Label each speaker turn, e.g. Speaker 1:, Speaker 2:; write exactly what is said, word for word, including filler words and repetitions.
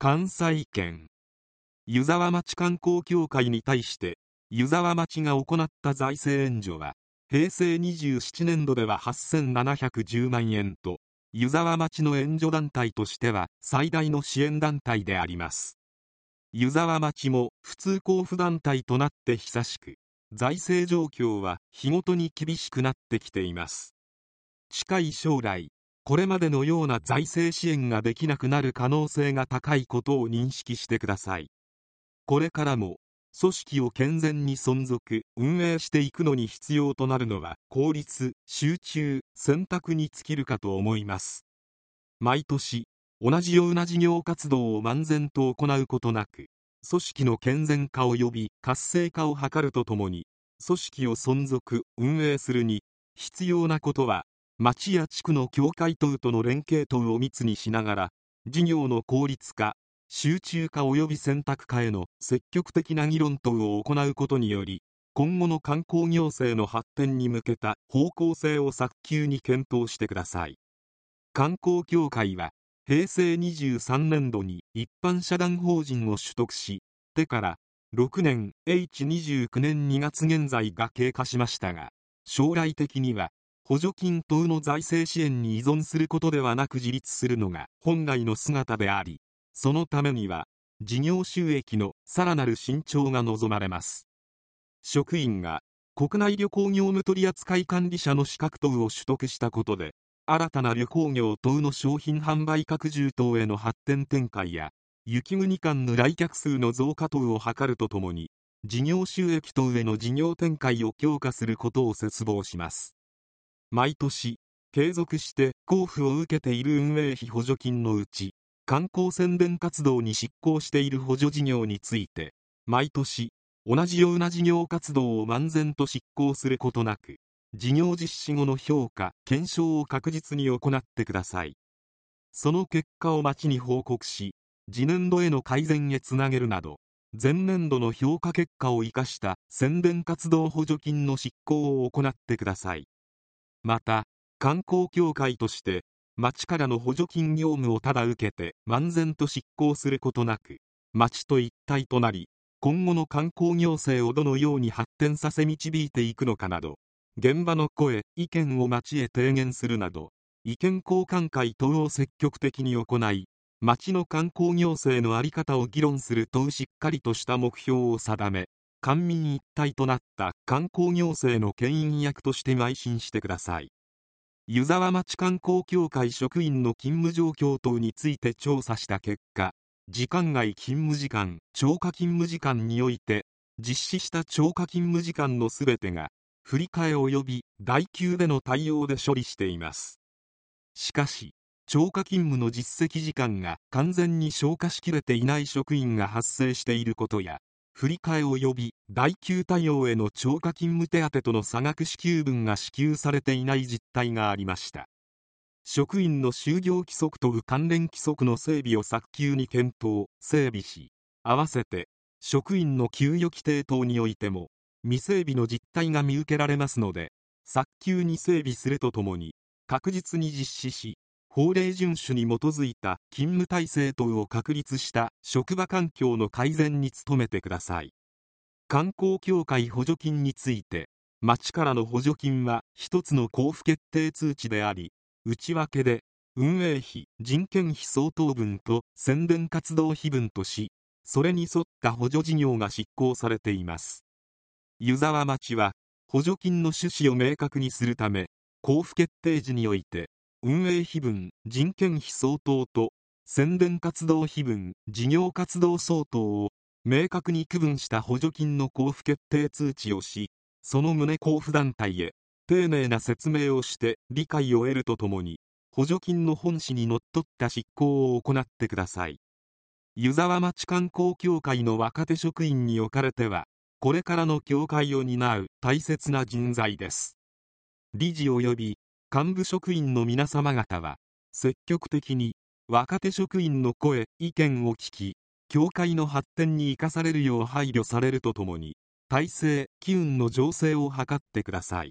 Speaker 1: 関西圏湯沢町観光協会に対して湯沢町が行った財政援助はへいせいにじゅうななねんどでははっせんななひゃくじゅうまんえんと湯沢町の援助団体としては最大の支援団体であります。湯沢町も普通交付団体となって久しく、財政状況は日ごとに厳しくなってきています。近い将来、これまでのような財政支援ができなくなる可能性が高いことを認識してください。これからも組織を健全に存続運営していくのに必要となるのは効率、集中、選択に尽きるかと思います。毎年同じような事業活動を漫然と行うことなく、組織の健全化及び活性化を図るとともに、組織を存続運営するに必要なことは、町や地区の協会等との連携等を密にしながら、事業の効率化、集中化及び選択化への積極的な議論等を行うことにより、今後の観光行政の発展に向けた方向性を早急に検討してください。観光協会はへいせいにじゅうさんねんどに一般社団法人を取得してからろくねん エイチにじゅうきゅうねんにがつ現在が経過しましたが、将来的には補助金等の財政支援に依存することではなく自立するのが本来の姿であり、そのためには事業収益のさらなる伸長が望まれます。職員が国内旅行業務取扱管理者の資格等を取得したことで、新たな旅行業等の商品販売拡充等への発展展開や雪国間の来客数の増加等を図るとともに、事業収益等への事業展開を強化することを切望します。毎年継続して交付を受けている運営費補助金のうち、観光宣伝活動に執行している補助事業について、毎年同じような事業活動を漫然と執行することなく、事業実施後の評価・検証を確実に行ってください。その結果を町に報告し、次年度への改善へつなげるなど、前年度の評価結果を生かした宣伝活動補助金の執行を行ってください。また、観光協会として、町からの補助金業務をただ受けて漫然と執行することなく、町と一体となり、今後の観光行政をどのように発展させ導いていくのかなど、現場の声・意見を町へ提言するなど、意見交換会等を積極的に行い、町の観光行政の在り方を議論するとしっかりとした目標を定め、官民一体となった観光行政の牽引役として邁進してください。湯沢町観光協会職員の勤務状況等について調査した結果、時間外勤務時間、超過勤務時間において、実施した超過勤務時間のすべてが、振り替え及び代給での対応で処理しています。しかし、超過勤務の実績時間が完全に消化しきれていない職員が発生していることや、振り替え及び代給対応への超過勤務手当との差額支給分が支給されていない実態がありました。職員の就業規則と関連規則の整備を早急に検討・整備し、合わせて職員の給与規定等においても未整備の実態が見受けられますので、早急に整備するとともに確実に実施し、法令遵守に基づいた勤務体制等を確立した職場環境の改善に努めてください。観光協会補助金について、町からの補助金は一つの交付決定通知であり、内訳で運営費・人件費相当分と宣伝活動費分とし、それに沿った補助事業が執行されています。湯沢町は補助金の趣旨を明確にするため、交付決定時において運営費分・人件費相当と宣伝活動費分・事業活動相当を明確に区分した補助金の交付決定通知をし、その旨交付団体へ丁寧な説明をして理解を得るとともに、補助金の本旨にのっとった執行を行ってください。湯沢町観光協会の若手職員におかれては、これからの協会を担う大切な人材です。理事及び幹部職員の皆様方は、積極的に若手職員の声・意見を聞き、協会の発展に生かされるよう配慮されるとともに、体制・機運の醸成を図ってください。